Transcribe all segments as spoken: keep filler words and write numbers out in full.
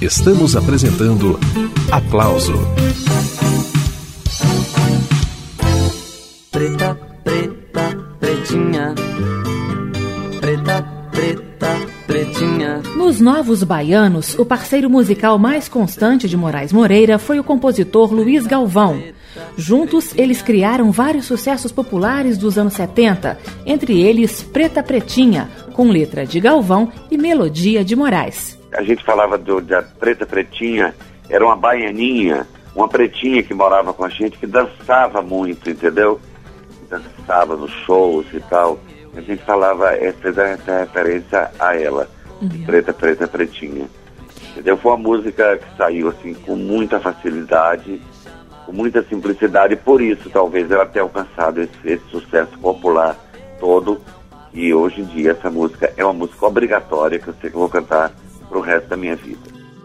Estamos apresentando Aplauso. Preta, preta, pretinha. Preta, preta, pretinha. Nos Novos Baianos, o parceiro musical mais constante de Moraes Moreira foi o compositor Luiz Galvão. Juntos, eles criaram vários sucessos populares dos anos setenta, entre eles Preta Pretinha, com letra de Galvão e melodia de Moraes. A gente falava do, da Preta Pretinha, era uma baianinha, uma pretinha que morava com a gente, que dançava muito, entendeu? Dançava nos shows e tal. A gente falava, fez essa referência a ela, uhum. Preta, Preta, Pretinha. Entendeu? Foi uma música que saiu assim com muita facilidade, com muita simplicidade, e por isso talvez ela tenha alcançado esse, esse sucesso popular todo. E hoje em dia essa música é uma música obrigatória que eu sei que eu vou cantar pro resto da minha vida.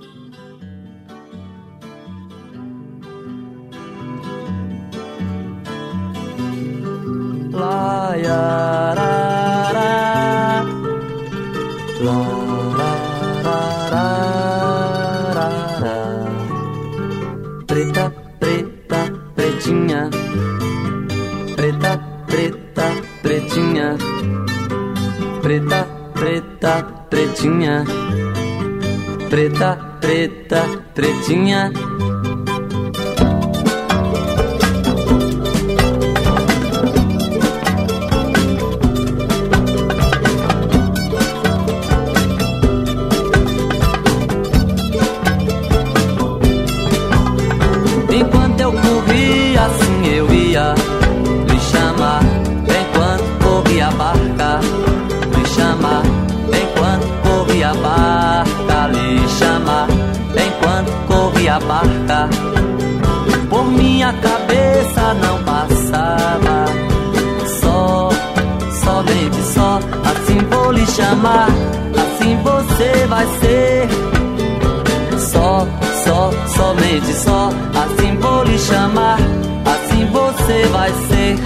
La, ya, ra, ra. La, ra, ra, ra, ra. Preta, preta, pretinha. Preta, preta, pretinha. Preta, preta, pretinha. Preta, preta, pretinha. Enquanto eu corria, assim eu ia lhe chamar. Enquanto corria a barca, lhe chamar. Enquanto corria a barca, lhe chamar. Enquanto corria a barca, por minha cabeça não passava. Só, somente só, assim vou lhe chamar. Assim você vai ser. Só, só, somente só, assim vou lhe chamar. Assim você vai ser.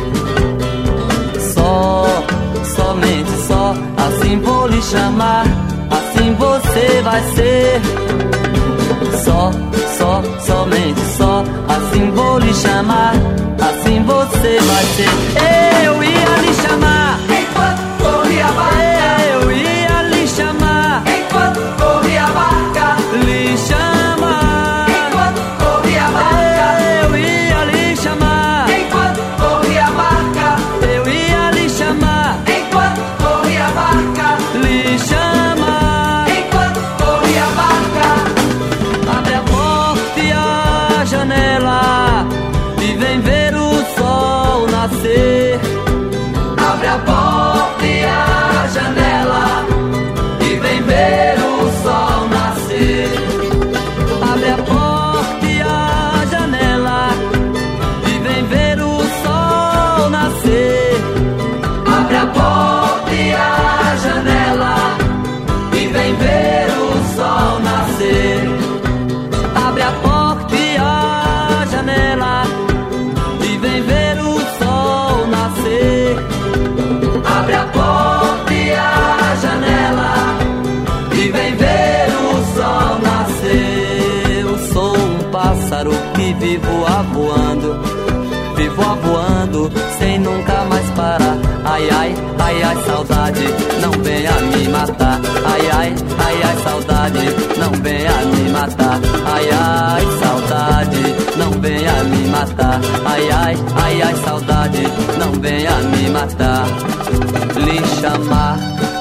Só, somente só, assim vou lhe chamar. Assim você vai ser. Só, só, somente só, assim vou lhe chamar. Assim você vai ser. Eu ia lhe chamar enquanto corria a barca. Eu ia lhe chamar enquanto corria a barca. Lhe chamar enquanto corria a barca. Eu ia lhe chamar enquanto corria a barca. Eu ia lhe chamar enquanto corria a barca. Lhe chamar enquanto corria a barca. Abre a porta e a janela e vem ver o sol nascer. Abre a porta e a janela e vem ver o sol nascer. Abre a porta e a janela e vem ver o sol nascer. Abre a porta e a janela e vem ver o sol nascer. Abre a porta e a janela e vem ver o sol nascer. Abre a porta e a janela e vem ver o sol nascer. Eu sou um pássaro que vivo avoando, vivo avoando sem nunca mais parar. Ai, ai, ai, ai, saudade, não venha me matar. Ai, ai, ai, ai, saudade, não venha me matar. Ai, ai, saudade, não venha me matar. Ai, ai, ai, ai, saudade, não venha me matar. Lhe chamar,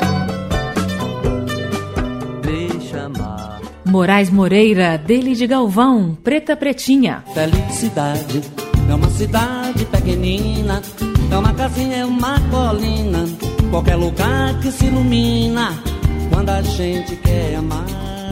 lhe chamar. Moraes Moreira, dele de Galvão, Preta Pretinha. Felicidade é uma cidade pequenina, é uma casinha, é uma colina, qualquer lugar que se ilumina quando a gente quer amar.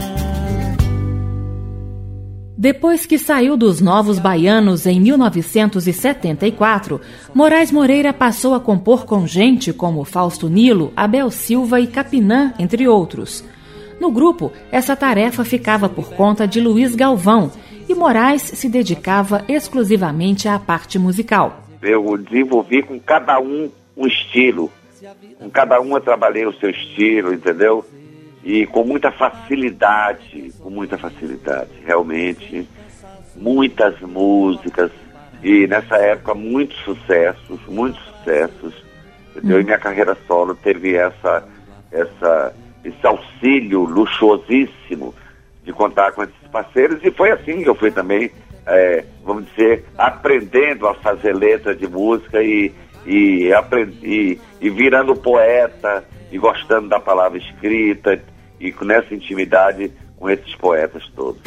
Depois que saiu dos Novos Baianos em mil novecentos e setenta e quatro, Moraes Moreira passou a compor com gente como Fausto Nilo, Abel Silva e Capinã, entre outros. No grupo, essa tarefa ficava por conta de Luiz Galvão, e Moraes se dedicava exclusivamente à parte musical. Eu desenvolvi com cada um um estilo. Com cada um eu trabalhei o seu estilo, entendeu? e com muita facilidade, com muita facilidade, realmente, muitas músicas, e nessa época muitos sucessos, muitos sucessos, entendeu? E minha carreira solo teve essa, essa, esse auxílio luxuosíssimo de contar com esses parceiros, e foi assim que eu fui também, é, vamos dizer, aprendendo a fazer letra de música e, e, aprendi, e virando poeta, e gostando da palavra escrita, e nessa intimidade com esses poetas todos.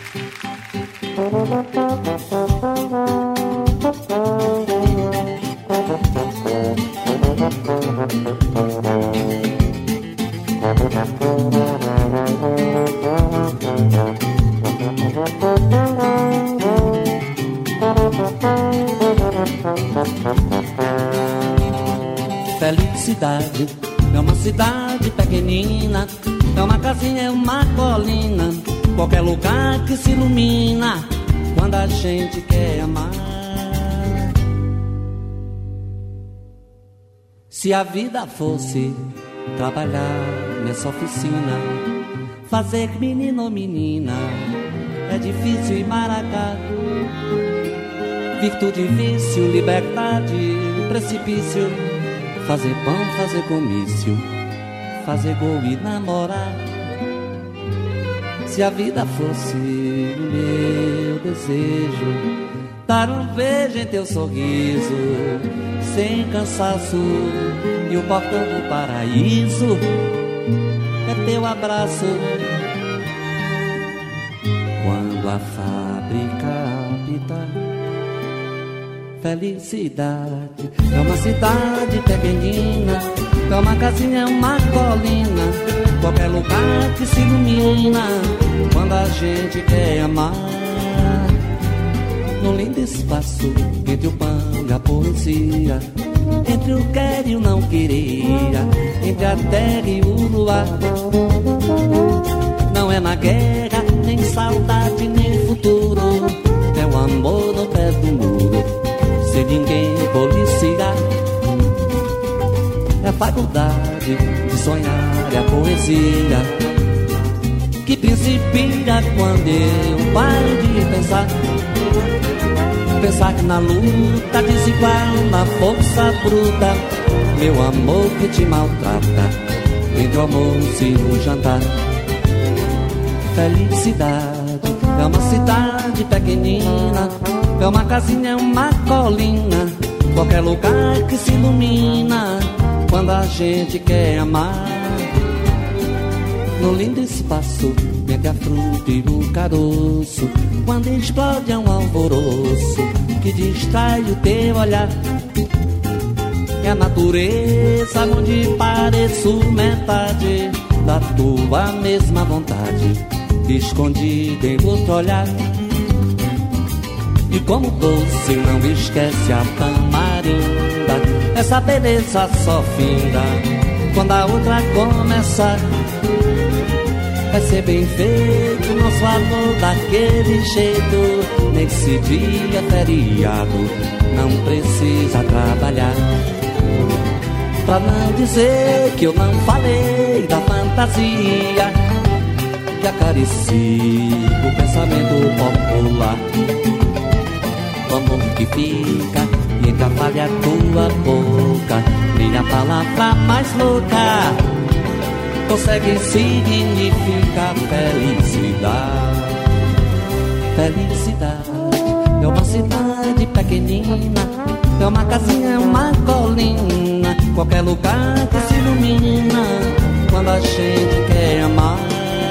Felicidade é uma cidade pequenina, é uma casinha, é uma colina, qualquer lugar que se ilumina quando a gente quer amar. Se a vida fosse trabalhar nessa oficina, fazer menino ou menina é difícil e maracá. Virtude, vício, liberdade, precipício, fazer pão, fazer comício, fazer gol e namorar. Se a vida fosse o meu desejo, dar um beijo em teu sorriso, sem cansaço, e o portão do paraíso é teu abraço. Quando a fábrica apita, felicidade é uma cidade pequenina, é uma casinha, é uma colina, qualquer lugar que se ilumina quando a gente quer amar. No lindo espaço entre o pão e a poesia, entre o quer e o não queria, entre a terra e o luar. Não é na guerra, nem saudade, nem futuro, é o amor no pé do muro, sem ninguém policiar. É a faculdade de sonhar, é a poesia que principia quando eu paro de pensar. Pensar que na luta desigual, na força bruta, meu amor que te maltrata, entre o almoço e o jantar. Felicidade é uma cidade pequenina, é uma casinha, é uma colina, qualquer lugar que se ilumina quando a gente quer amar. No lindo espaço entre a fruta e o caroço, quando explode é um alvoroço que distrai o teu olhar. É a natureza onde pareço metade da tua mesma vontade, escondida em outro olhar. E como doce não esquece a tamarinda, essa beleza só finda quando a outra começar. Vai ser bem feito nosso amor daquele jeito, nesse dia feriado não precisa trabalhar. Pra não dizer que eu não falei da fantasia que acaricia o pensamento popular. O amor que fica entre a falha e a tua boca, nem a palavra mais louca consegue significar felicidade. Felicidade é uma cidade pequenina, é uma casinha, é uma colina, qualquer lugar que se ilumina quando a gente quer amar.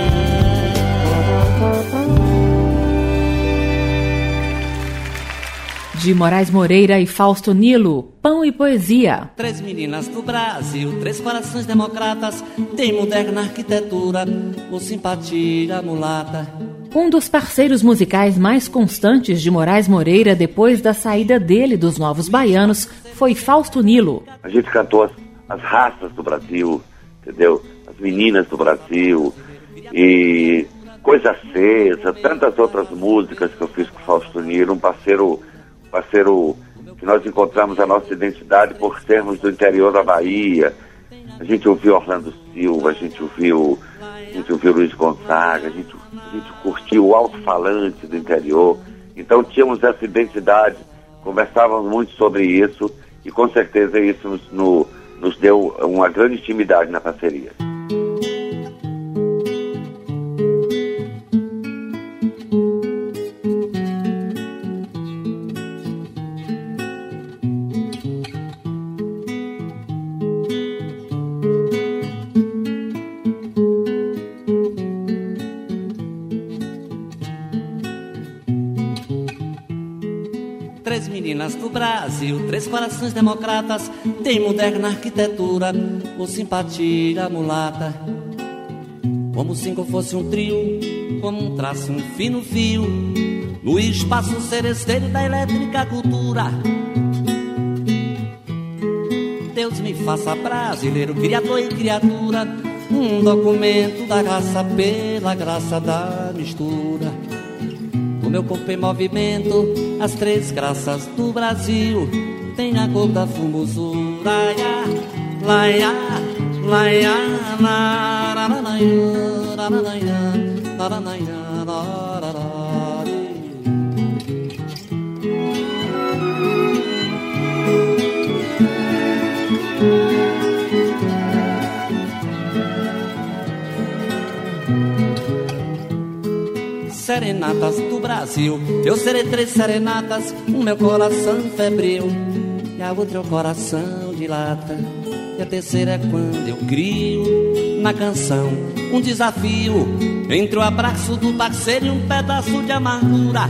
De Moraes Moreira e Fausto Nilo, Pão e Poesia. Três meninas do Brasil, três corações democratas, tem moderna arquitetura, ou simpatia mulata. Um dos parceiros musicais mais constantes de Moraes Moreira depois da saída dele dos Novos Baianos foi Fausto Nilo. A gente cantou as, as raças do Brasil, entendeu? As meninas do Brasil, e Coisa Acesa, tantas outras músicas que eu fiz com o Fausto Nilo, um parceiro... parceiro que nós encontramos a nossa identidade por sermos do interior da Bahia, A gente ouviu Orlando Silva, a gente ouviu, a gente ouviu Luiz Gonzaga, a gente, a gente curtiu o alto-falante do interior. Então tínhamos essa identidade, conversávamos muito sobre isso e com certeza isso nos, no, nos deu uma grande intimidade na parceria. Três meninas do Brasil, três corações democratas, tem moderna arquitetura, ou simpatia mulata. Como se fosse um trio, como um traço, um fino fio, no espaço seresteiro da elétrica cultura. Deus me faça brasileiro, criador e criatura, um documento da raça pela graça da mistura. O meu corpo em movimento, as três graças do Brasil, tem a cor da formosura. Laia, laia, serenatas do Brasil, eu serei três serenatas, o meu coração febril, e a outra é o coração de lata, e a terceira é quando eu crio na canção um desafio entre o abraço do parceiro e um pedaço de amargura.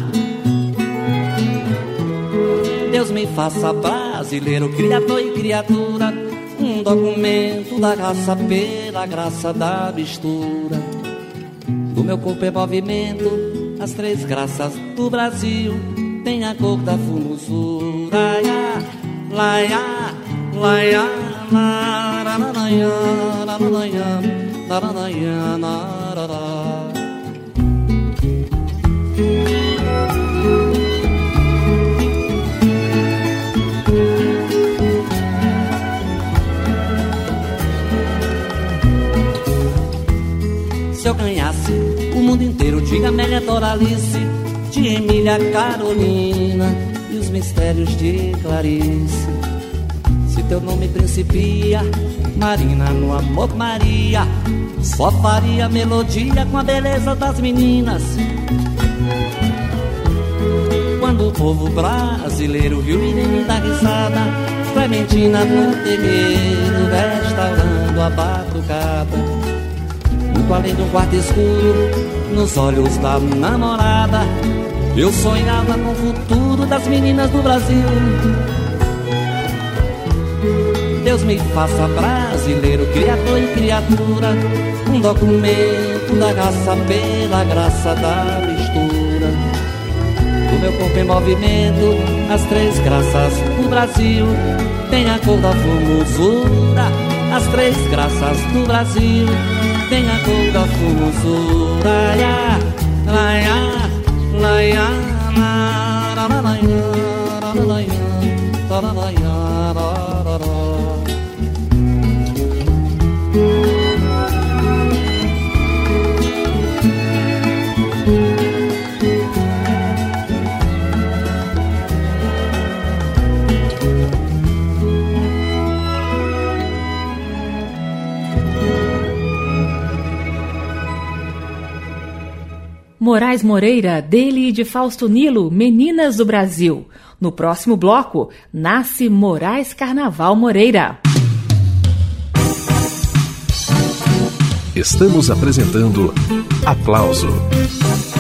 Deus me faça brasileiro, criador e criatura, um documento da raça pela graça da mistura. Do meu corpo em movimento, as três graças do Brasil, tem a cor da formosura. Laia, laia, laia, se eu ganhasse o mundo inteiro de Amélia Doralice, de Emília Carolina e os mistérios de Clarice. Se teu nome principia, Marina no amor Maria, só faria melodia com a beleza das meninas. Quando o povo brasileiro viu Irene dar risada, Clementina no terreiro, restaurando a batucada. Muito além de um quarto escuro, nos olhos da namorada, eu sonhava com o futuro das meninas do Brasil. Deus me faça brasileiro, criador e criatura, um documento da raça pela graça da mistura. Do meu corpo em movimento, as três graças do Brasil, tem a cor da formosura. As três graças do Brasil, tem a cor da formosura. Laia, laia, laia, laia, laia, laia. Moraes Moreira, dele e de Fausto Nilo, Meninas do Brasil. No próximo bloco, nasce Moraes Carnaval Moreira. Estamos apresentando Aplauso.